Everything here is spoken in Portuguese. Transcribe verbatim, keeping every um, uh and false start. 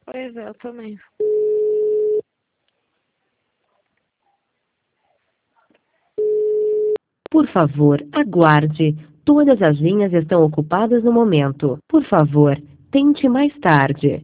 Pois é, eu também. Por favor, aguarde. Todas as linhas estão ocupadas no momento. Por favor, tente mais tarde.